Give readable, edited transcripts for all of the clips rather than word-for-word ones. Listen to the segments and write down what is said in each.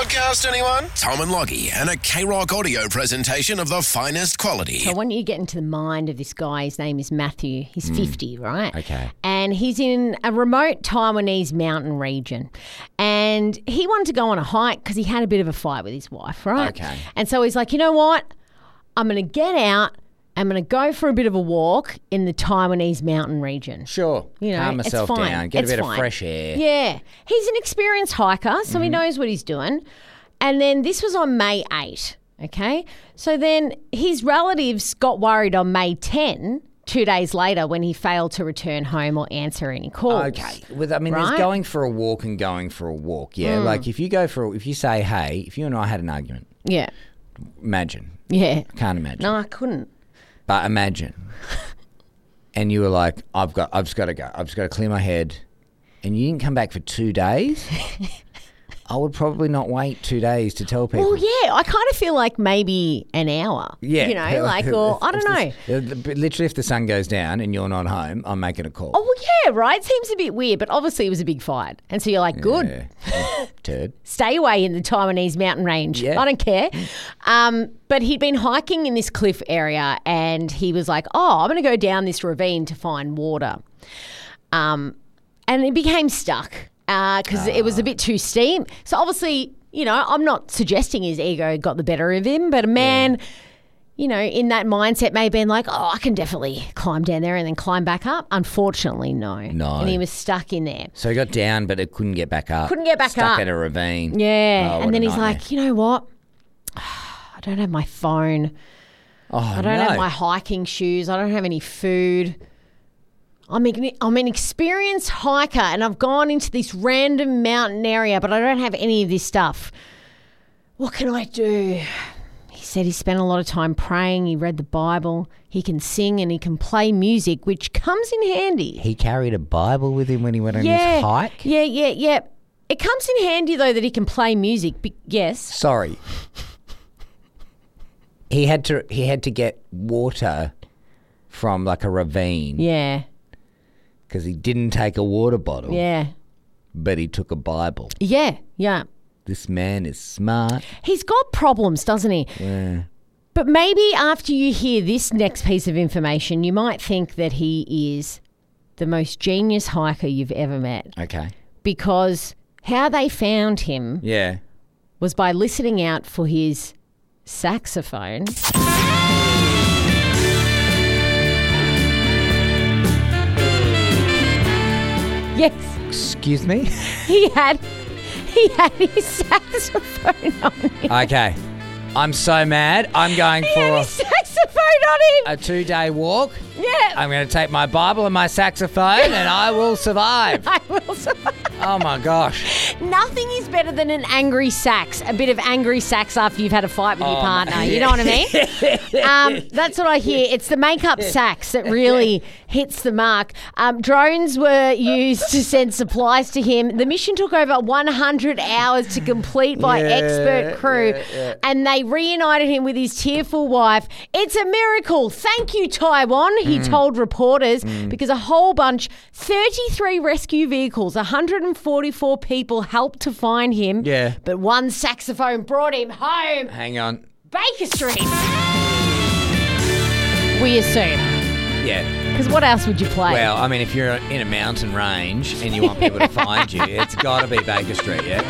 podcast, anyone? Tom and Loggy and a K-Rock audio presentation of the finest quality. So I want you to get into the mind of this guy. His name is Matthew. He's 50, right? Okay. And he's in a remote Taiwanese mountain region. And he wanted to go on a hike because he had a bit of a fight with his wife, right? Okay. And so he's like, you know what? I'm going to get out. I'm going to go for a bit of a walk in the Taiwanese mountain region. Sure. You know, Calm it's myself fine. down. Get It's a bit fine. of fresh air. Yeah. He's an experienced hiker, so he knows what he's doing. And then this was on May 8, okay? So then his relatives got worried on May 10, 2 days later, when he failed to return home or answer any calls. Okay. There's Right? going for a walk and going for a walk. Yeah. Like if you say, hey, if you and I had an argument, Yeah. imagine. Yeah. Can't imagine. No, I couldn't. But imagine. And you were like, I've just got to go. I've just got to clear my head. And you didn't come back for 2 days. I would probably not wait 2 days to tell people. Well, yeah, I kind of feel like maybe an hour. Yeah. You know, like, or I don't know. Literally, if the sun goes down and you're not home, I'm making a call. Oh, well, yeah, right? Seems a bit weird, but obviously it was a big fight. And so you're like, good. Yeah. Turd. Stay away in the Taiwanese mountain range. Yeah. I don't care. But he'd been hiking in this cliff area and he was like, oh, I'm going to go down this ravine to find water. And he became stuck because it was a bit too steep. So obviously, you know, I'm not suggesting his ego got the better of him, but a man, you know, in that mindset may have been like, oh, I can definitely climb down there and then climb back up. Unfortunately, no. No. And he was stuck in there. So he got down, but it couldn't get back up. Couldn't get back Stuck up. at a ravine. Yeah. Oh, what and then a he's nightmare. like, you know what? I don't have my phone. Oh, I don't have my hiking shoes. I don't have any food. I'm an experienced hiker and I've gone into this random mountain area, but I don't have any of this stuff. What can I do? He said he spent a lot of time praying. He read the Bible. He can sing and he can play music, which comes in handy. He carried a Bible with him when he went on his hike? Yeah. It comes in handy, though, that he can play music. Yes. Sorry. He had to get water from like a ravine Yeah. because he didn't take a water bottle, Yeah. but he took a Bible. Yeah. This man is smart. He's got problems, doesn't he? Yeah. But maybe after you hear this next piece of information, you might think that he is the most genius hiker you've ever met. Okay. Because how they found him Yeah. was by listening out for his saxophone. Yes, Excuse me? he had his saxophone on him. Okay. I'm so mad. I'm going He had for his saxophone on him. a 2-day walk. Yeah. I'm going to take my Bible and my saxophone and I will survive. I will survive. Oh my gosh. Nothing is better than an angry sax, a bit of angry sax after you've had a fight with your partner. You know what I mean? That's what I hear. It's the makeup sax that really hits the mark. Drones were used to send supplies to him. The mission took over 100 hours to complete by expert crew, and they reunited him with his tearful wife. It's a miracle. Thank you, Taiwan, he told reporters, because a whole bunch, 33 rescue vehicles, 144 people helped to find him. Yeah. But one saxophone brought him home. Hang on. Baker Street. We assume. Yeah. Because what else would you play? Well, I mean, if you're in a mountain range and you want people to find you, it's got to be Baker Street, yeah?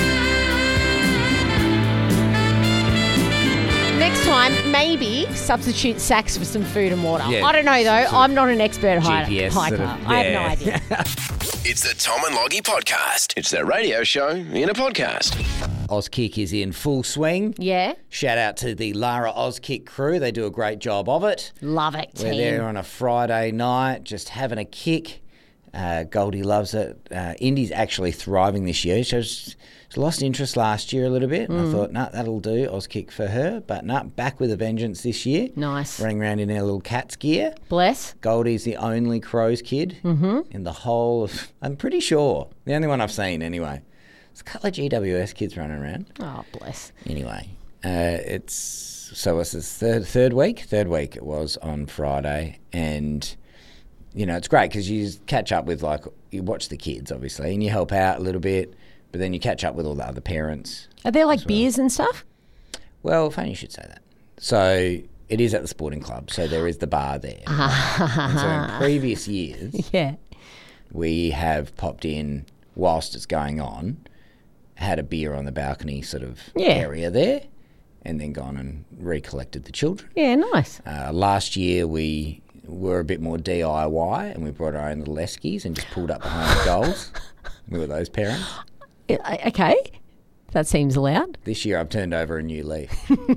Next time, maybe substitute sax for some food and water. Yeah, I don't know, though. some sort of I'm not an expert hiker. GPS sort of- I have no yeah. idea. It's the Tom and Loggy podcast. It's their radio show in a podcast. Auskick is in full swing. Yeah. Shout out to the Lara Auskick crew. They do a great job of it. Love it, We're team. there on a Friday night, just having a kick. Goldie loves it. Indy's actually thriving this year. She's lost interest last year a little bit. And I thought, that'll do. Auskick for her. But back with a vengeance this year. Nice. Running around in our little cat's gear. Bless. Goldie's the only Crows kid in the whole of, I'm pretty sure, the only one I've seen anyway. There's a couple of GWS kids running around. Oh, bless. Anyway, it's this third week. Third week it was on Friday, and you know it's great because you catch up with you watch the kids obviously, and you help out a little bit. But then you catch up with all the other parents. Are there like beers and stuff? Well, funny you should say that. So it is at the sporting club, so there is the bar there. And so in previous years, Yeah. we have popped in whilst it's going on, had a beer on the balcony sort of area there, and then gone and recollected the children. Yeah, nice. Last year we were a bit more DIY and we brought our own little eskies and just pulled up behind the goals. We were those parents. Okay. That seems allowed. This year I've turned over a new leaf.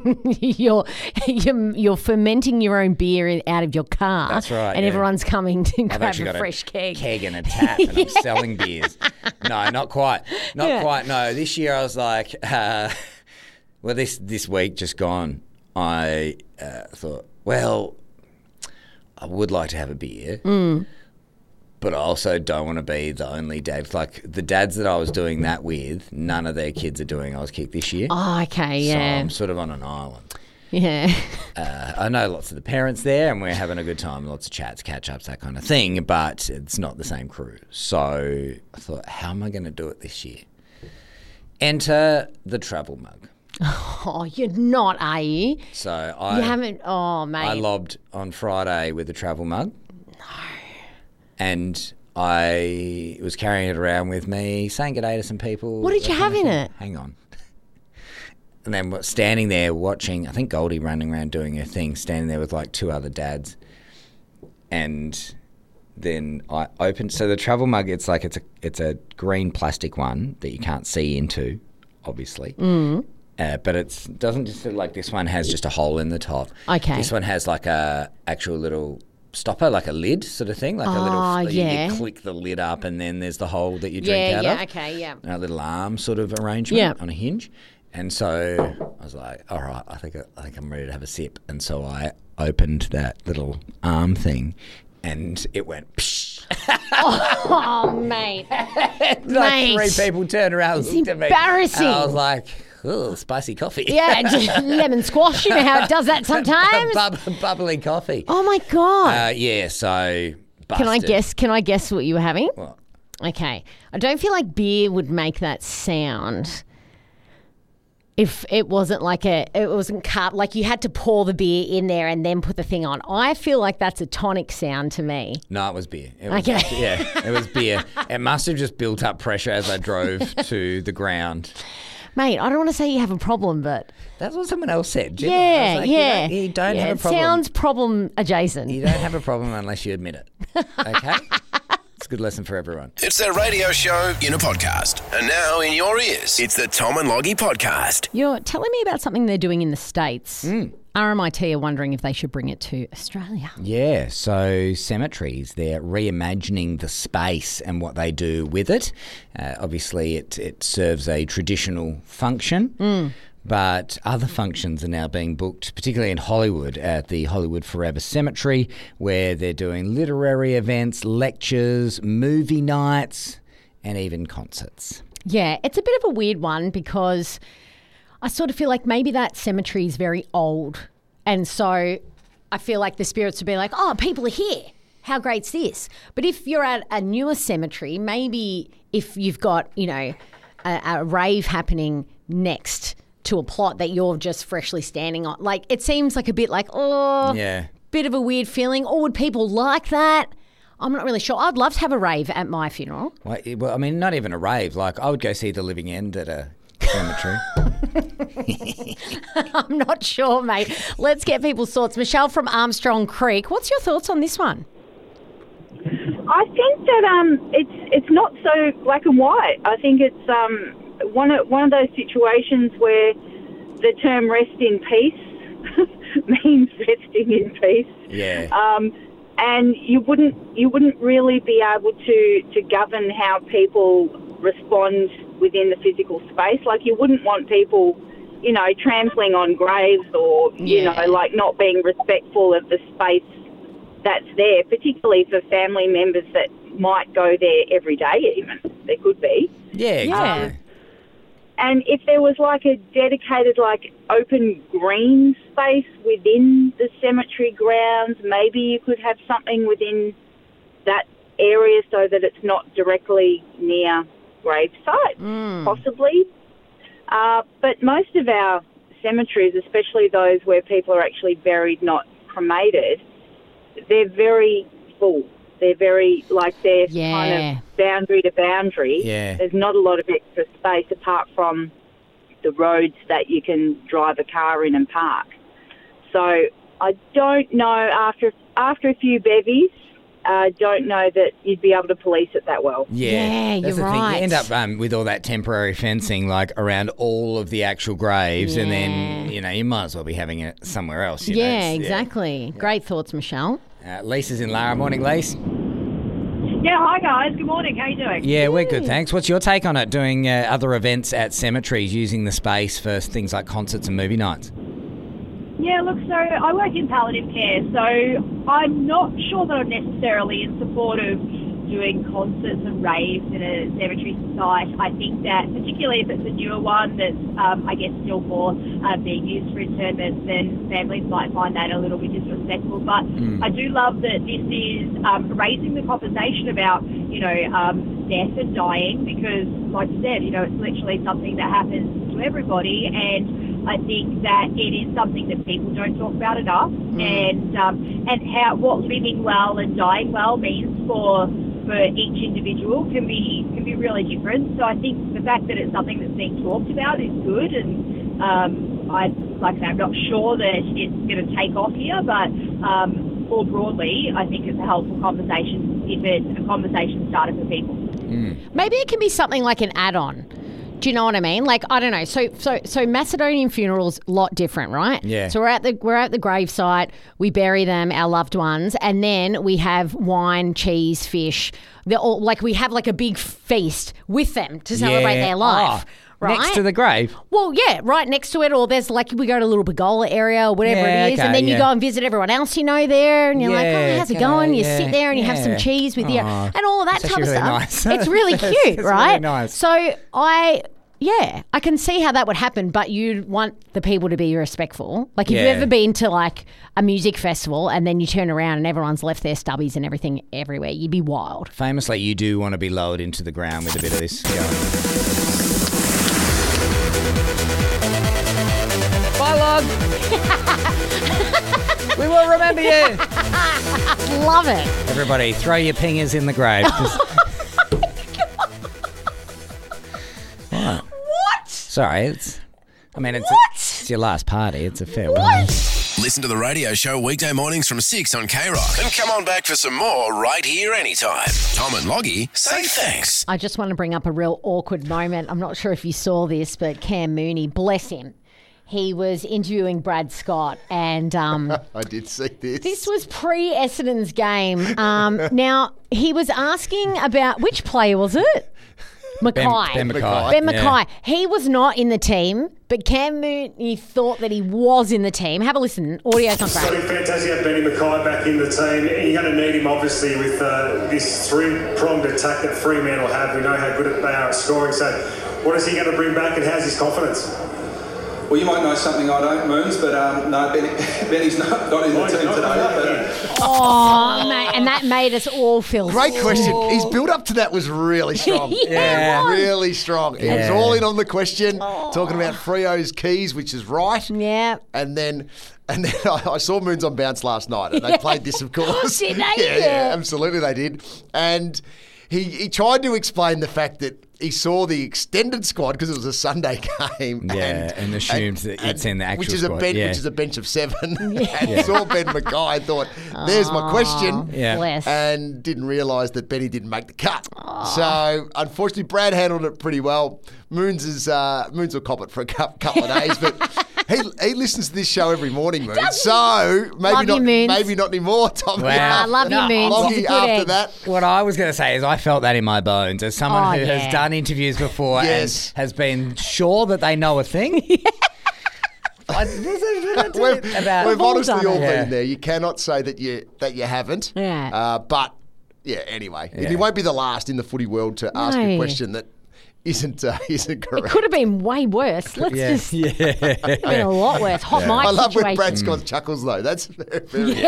You're fermenting your own beer out of your car. That's right, And yeah. everyone's coming to I've grab actually a got fresh keg. keg and a tap, and I'm selling beers. No, not quite. Not quite. No, this year I was like, well, this week just gone, I thought, well, I would like to have a beer, but I also don't want to be the only dad. Like the dads that I was doing that with, none of their kids are doing Auskick this year. Oh, okay, So yeah. I'm sort of on an island. Yeah. I know lots of the parents there and we're having a good time, lots of chats, catch-ups, that kind of thing, but it's not the same crew. So I thought, how am I going to do it this year? Enter the travel mug. Oh, you're not, are you? So You haven't. Oh, mate. I lobbed on Friday with a travel mug. No. And I was carrying it around with me, saying good day to some people. What did you have in it? Hang on. And then standing there watching, I think Goldie running around doing her thing, standing there with like two other dads. And then I opened, so the travel mug, it's a green plastic one that you can't see into, obviously. But it doesn't just like this one has just a hole in the top. Okay. This one has like a actual little stopper, like a lid sort of thing, like a little. yeah. You click the lid up, and then there's the hole that you drink out of. Okay, yeah. And a little arm sort of arrangement Yeah. on a hinge. And so I was like, all right, I think I'm ready to have a sip. And so I opened that little arm thing, and it went. Psh. Oh, mate. Like Mate. three people turned around, and looked at me. embarrassing. And I was like, oh, spicy coffee. Yeah, just lemon squash. You know how it does that sometimes. Bubbly coffee. Oh, my God. Yeah, so Can I busted. guess what you were having? What? Okay. I don't feel like beer would make that sound if it wasn't cut, like you had to pour the beer in there and then put the thing on. I feel like that's a tonic sound to me. No, it was beer. It was, Okay. Yeah, it was beer. It must have just built up pressure as I drove to the ground. Mate, I don't want to say you have a problem, but That's what someone else said. Jim. I yeah, was like, yeah. You don't Yeah, have a it problem. sounds problem adjacent. You don't have a problem unless you admit it. Okay? It's a good lesson for everyone. It's their radio show in a podcast. And now in your ears, it's the Tom and Loggy podcast. You're telling me about something they're doing in the States. RMIT are wondering if they should bring it to Australia. Yeah, so cemeteries, they're reimagining the space and what they do with it. Obviously, it serves a traditional function, but other functions are now being booked, particularly in Hollywood, at the Hollywood Forever Cemetery, where they're doing literary events, lectures, movie nights, and even concerts. Yeah, it's a bit of a weird one because I sort of feel like maybe that cemetery is very old. And so I feel like the spirits would be like, oh, people are here. How great's this? But if you're at a newer cemetery, maybe if you've got, a rave happening next to a plot that you're just freshly standing on, like it seems like a bit like, Yeah. bit of a weird feeling. Or would people like that? I'm not really sure. I'd love to have a rave at my funeral. Well, I mean, not even a rave. Like, I would go see The Living End at a cemetery. I'm not sure, mate. Let's get people's thoughts. Michelle from Armstrong Creek, what's your thoughts on this one? I think that it's not so black and white. I think it's one of those situations where the term "rest in peace" means resting in peace. Yeah. And you wouldn't really be able to govern how people respond within the physical space. Like you wouldn't want people, trampling on graves or like not being respectful of the space that's there, particularly for family members that might go there every day. Even there could be. Yeah, exactly. And if there was like a dedicated, like open green space within the cemetery grounds, maybe you could have something within that area so that it's not directly near gravesite, possibly. But most of our cemeteries, especially those where people are actually buried, not cremated, they're very full. They're very, they're kind of boundary to boundary. Yeah. There's not a lot of extra space apart from the roads that you can drive a car in and park. So I don't know, after a few bevies, don't know that you'd be able to police it that well. Yeah, that's you're the thing. right. You end up with all that temporary fencing around all of the actual graves, and then you might as well be having it somewhere else. You know? Exactly. Great thoughts, Michelle. Lisa's in Lara. Morning, Lise. Yeah, hi guys. Good morning. How you doing? Yeah, we're good, thanks. What's your take on it, doing other events at cemeteries, using the space for things like concerts and movie nights? Yeah, look, so I work in palliative care, so I'm not sure that I'm necessarily in support of doing concerts and raves in a cemetery site. I think that, particularly if it's a newer one that's, I guess, still more being used for interments, then families might find that a little bit disrespectful. But I do love that this is raising the conversation about, death and dying, because, like you said, it's literally something that happens to everybody, and I think that it is something that people don't talk about enough, and what living well and dying well means for each individual can be really different. So I think the fact that it's something that's being talked about is good, and I'm not sure that it's going to take off here, but more broadly, I think it's a helpful conversation if it's a conversation starter for people. Maybe it can be something like an add-on. Do you know what I mean? I don't know. So Macedonian funerals, a lot different, right? Yeah. So we're at the gravesite, we bury them, our loved ones, and then we have wine, cheese, fish. They're all we have a big feast with them to celebrate their life. Right? Next to the grave? Well, yeah, right next to it, or there's we go to a little pergola area or whatever it is, and then you go and visit everyone else there, and you're how's it going? You sit there and you have some cheese with you, and all of that type of really stuff. nice. It's really cute, it's right? Really nice. So I can see how that would happen, but you'd want the people to be respectful. If you've ever been to a music festival and then you turn around and everyone's left their stubbies and everything everywhere, you'd be wild. Famously, you do want to be lowered into the ground with a bit of this going. Bye, log. We will remember you. Love it. Everybody, throw your pingers in the grave. What? Sorry, it's your last party. It's a fair one. Listen to the radio show weekday mornings from 6 on K-Rock. And come on back for some more right here anytime. Tom and Loggy say thanks. I just want to bring up a real awkward moment. I'm not sure if you saw this, but Cam Mooney, bless him. He was interviewing Brad Scott, and I did see this. This was pre-Essendon's game. Now, he was asking about which player was it? Mackay. Ben Mackay. Ben Mackay. He was not in the team, but Cam Mooney thought that he was in the team. Have a listen. Audio's not great. So fantastic to have Benny Mackay back in the team. You're going to need him, obviously, with this three-pronged attack that Fremantle have. We know how good they are at scoring. So what is he going to bring back, and how's his confidence? Well, you might know something I don't, Moons, but no, Benny's not in the team today. Oh, mate, and that made us all feel Great question. His build-up to that was really strong. Yeah. Really strong. He was all in on the question, talking about Freo's keys, which is right. Yeah. And then I saw Moons on Bounce last night, and they played this, of course. Did they? Yeah, absolutely they did. And he tried to explain the fact that he saw the extended squad because it was a Sunday game. And assumed that it's in the actual which is squad. Which is a bench of 7. And saw Ben Mackay and thought, there's my question. Yeah. Bless. And didn't realise that Benny didn't make the cut. So, unfortunately, Brad handled it pretty well. Moons will cop it for a couple of days, but he listens to this show every morning, Moons. So maybe not anymore, Tom. Wow. I love you, Moons. He's a good After egg. that. What I was going to say is I felt that in my bones as someone who has done interviews before and has been sure that they know a thing. We've honestly all been there. You cannot say that you haven't. Yeah. But anyway, he won't be the last in the footy world to ask a question that isn't correct. It could have been way worse. Let's just. It could have been a lot worse. Hot mic I love situation. when Brad Scott chuckles though. That's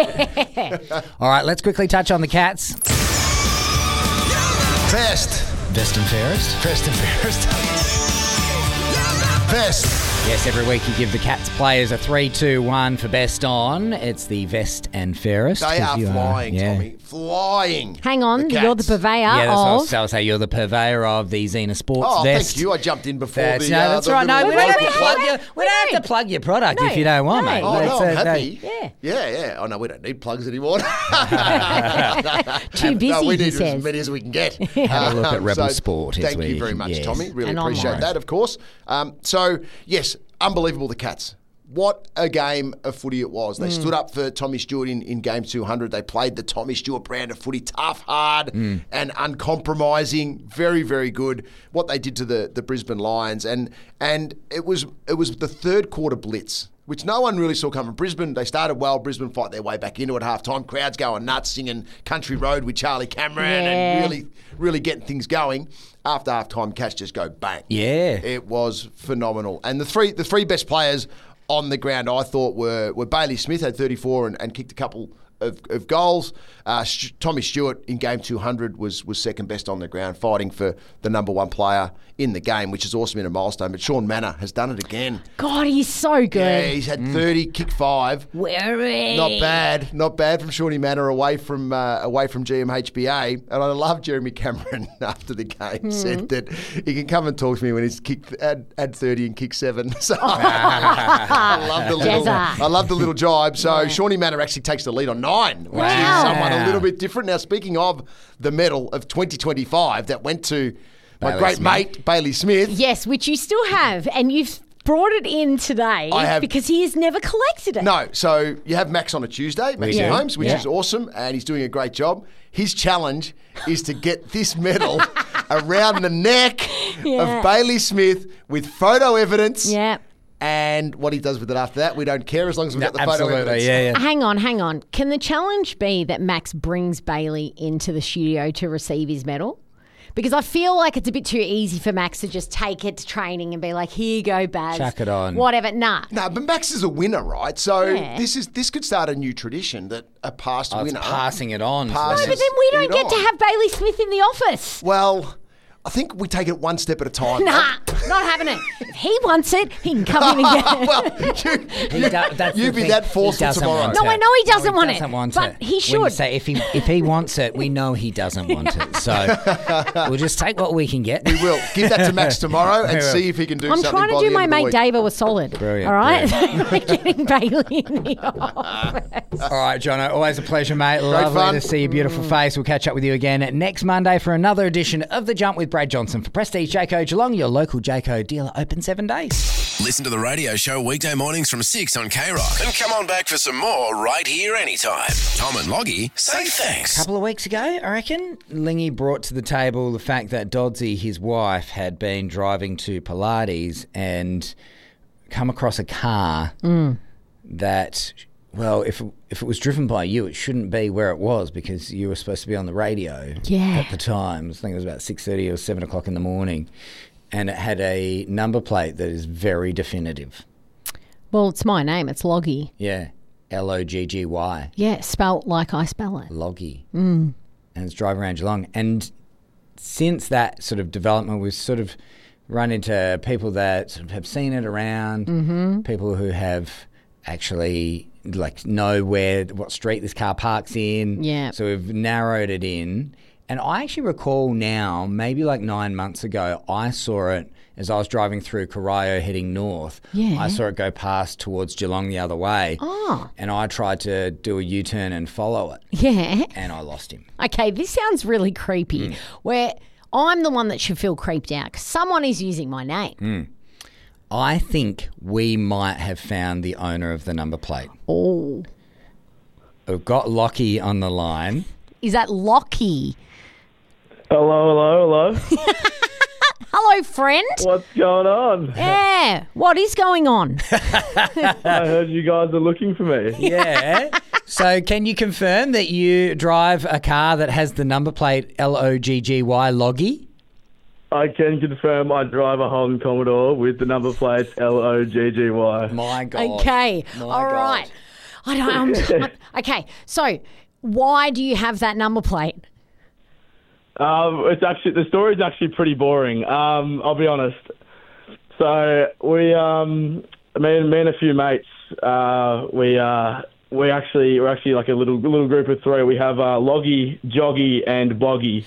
very All right, let's quickly touch on the Cats. Best Best and fairest? Best and fairest. Best. Yes, every week you give the Cats players a 3-2-1 for best on. It's the best and fairest. They are flying, yeah. Tommy. Flying. Hang on, The you're the Cats. purveyor Yeah, that's what I of... was going to say. You're the purveyor of the Xena Sports Oh, vest. thank you. I jumped in before That's, the. no, that's the right. No, little we don't have local to plug plug. your. We don't have to plug your product if you don't want, mate. Oh, no, I'm happy. Yeah. Yeah. Oh, no, we don't need plugs anymore. Too busy, no, we he need says. as many as we can get. Have a look at Rebel so Sport. is Thank where you very can- much, yes. Tommy. Really And appreciate online. that, of course. So, yes, unbelievable, the Cats. What a game of footy it was. They stood up for Tommy Stewart in game 200. They played the Tommy Stewart brand of footy, tough, hard, and uncompromising. Very, very good. What they did to the Brisbane Lions. And it was the third quarter blitz, which no one really saw coming. Brisbane, they started well. Brisbane fight their way back into it half time. Crowds going nuts, singing Country Road with Charlie Cameron and really, really getting things going. After half time, Cats just go bang. Yeah. It was phenomenal. And the three best players on the ground, I thought, were Bailey Smith, had 34 and kicked a couple of goals. Tommy Stewart in game 200 was second best on the ground, fighting for the number one player in the game, which is awesome in a milestone. But Sean Manor has done it again. God, he's so good. Yeah, he's had 30, kicked 5. Where Not bad from Shawnee Manor away from GMHBA. And I love Jeremy Cameron after the game said that he can come and talk to me when he's had 30 and kicked 7. So I love the little jibe. So Shawnee Manor actually takes the lead on 9, which Wow. is someone a little bit different. Now, speaking of the medal of 2025 that went to my Bailey great Smith. mate Bailey Smith. Yes, which you still have, and you've brought it in today I have. because he has never collected it. No, so you have Max on a Tuesday, Max do. Holmes, which Yeah. is awesome, and he's doing a great job. His challenge is to get this medal around the neck Yeah. of Bailey Smith with photo evidence. Yeah. And what he does with it after that, we don't care as long as we've got the photo Absolutely, evidence. yeah. Hang on. Can the challenge be that Max brings Bailey into the studio to receive his medal? Because I feel like it's a bit too easy for Max to just take it to training and be like, here you go, Baz. Chuck it on. Whatever. Nah. No, but Max is a winner, right? So Yeah. this could start a new tradition that a past Oh, it's winner passing it on. passes No, but then we don't it get to on. have Bailey Smith in the office. Well, I think we take it one step at a time. Nah, not having it. If he wants it, he can come in and get it. Well, That's you the be thing. that He forceful doesn't tomorrow. want No, it. I know he doesn't want it, doesn't want but it. he When you should. say if he wants it, we know he doesn't want it. So we'll just take what we can get. We will. Give that to Max tomorrow and We will. see if he can do I'm something trying to by do the my end of the mate week. Davo a solid. Brilliant, All right? Getting Bailey in the office. All right, Jono, always a pleasure, mate. Lovely fun. to see your beautiful face. We'll catch up with you again next Monday for another edition of The Jump with Brad Johnson. For Prestige Jayco Geelong, your local Jayco dealer, open 7 days. Listen to the radio show weekday mornings from 6 on K-Rock. And come on back for some more right here anytime. Tom and Loggy say thanks. A couple of weeks ago, I reckon, Lingy brought to the table the fact that Dodsey, his wife, had been driving to Pilates and come across a car that, well, if it was driven by you, it shouldn't be where it was because you were supposed to be on the radio Yeah. at the time. I think it was about 6:30 or 7 o'clock in the morning. And it had a number plate that is very definitive. Well, it's my name. It's Loggy. Yeah, Loggy. Yeah, spelt like I spell it. Loggy. And it's driving around Geelong. And since that sort of development, we've sort of run into people that sort of have seen it around, people who have actually know what street this car parks in. Yeah. So we've narrowed it in. And I actually recall now, maybe 9 months ago, I saw it as I was driving through Corio heading north. Yeah. I saw it go past towards Geelong the other way. Oh. And I tried to do a U-turn and follow it. Yeah. And I lost him. Okay, this sounds really creepy. Where I'm the one that should feel creeped out because someone is using my name. I think we might have found the owner of the number plate. Oh. We've got Lockie on the line. Is that Lockie? Hello. Hello, friend. What's going on? Yeah. What is going on? I heard you guys are looking for me. Yeah. So can you confirm that you drive a car that has the number plate Logggy, Loggy? I can confirm I drive a Holden Commodore with the number plates Logggy. My God. Okay. My All God. right. I don't. Okay. So, why do you have that number plate? The story's actually pretty boring. I'll be honest. So we, me and a few mates, we're actually like a little group of three. We have Loggy, Joggy, and Boggy.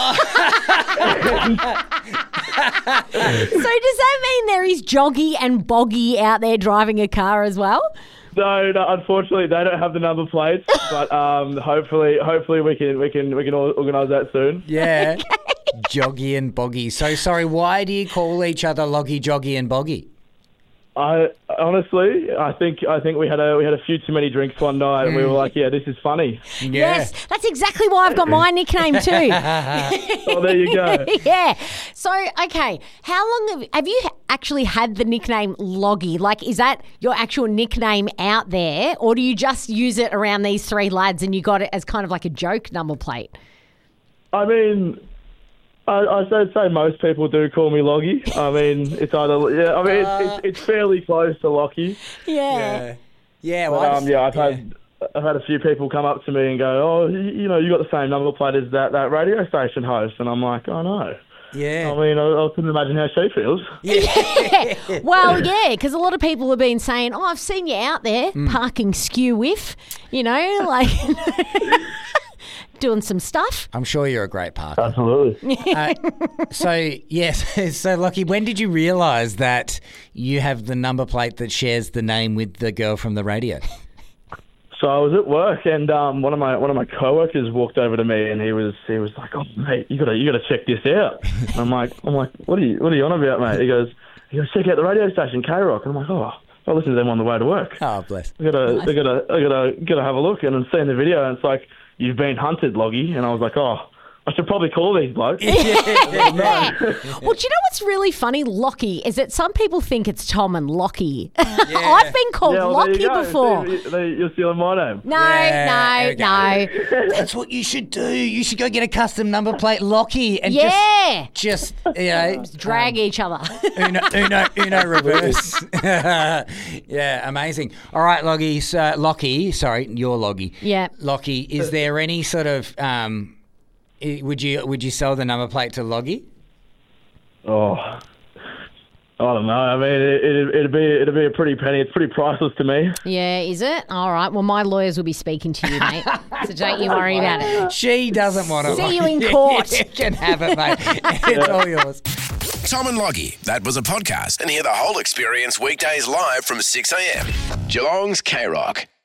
So does that mean there is Joggy and Boggy out there driving a car as well? No, unfortunately they don't have the number plates, but hopefully we can organise that soon. Yeah. Joggy and Boggy. So sorry, why do you call each other Loggy, Joggy, and Boggy? I think we had a few too many drinks one night, and we were like, yeah, this is funny. Yeah. Yes, that's exactly why I've got my nickname too. Oh, there you go. Yeah. So, okay, how long have you actually had the nickname Loggy? Like, is that your actual nickname out there, or do you just use it around these three lads and you got it as kind of like a joke number plate? I mean, I'd say most people do call me Loggy. I mean, it's either it's fairly close to Lockie. Yeah. Yeah. But, Well, I've had a few people come up to me and go, oh, you got the same number plate as that radio station host, and I'm like, oh no. Yeah. I mean, I couldn't imagine how she feels. Yeah. Well, yeah, because a lot of people have been saying, oh, I've seen you out there parking skew with, like doing some stuff. I'm sure you're a great parker. Absolutely. So Lockie, when did you realise that you have the number plate that shares the name with the girl from the radio? So I was at work, and one of my coworkers walked over to me, and he was like, "Oh, mate, you gotta check this out." I'm like, what are you on about, mate? He goes, check out the radio station, K-Rock. And I'm like, oh, I listen to them on the way to work. Oh, bless. I gotta have a look, and I'm seeing the video, and it's like, you've been hunted, Loggy. And I was like, oh, I should probably call these blokes. Well, do you know what's really funny, Lockie, is that some people think it's Tom and Lockie. I've been called Lockie before. You're stealing my name. No. That's what you should do. You should go get a custom number plate, Lockie, and just drag each other. Uno reverse. Yeah, amazing. All right, Lockie. Sorry, you're Loggy. Yeah. Lockie, is there any sort of would you sell the number plate to Loggy? Oh, I don't know. I mean, it'd be a pretty penny. It's pretty priceless to me. Yeah, is it? All right. Well, my lawyers will be speaking to you, mate. So don't you worry about it. She doesn't want to. See you in court. You can have it, mate. It's all yours. Tom and Loggy, that was a podcast, and hear the whole experience weekdays live from 6 a.m. Geelong's K-Rock.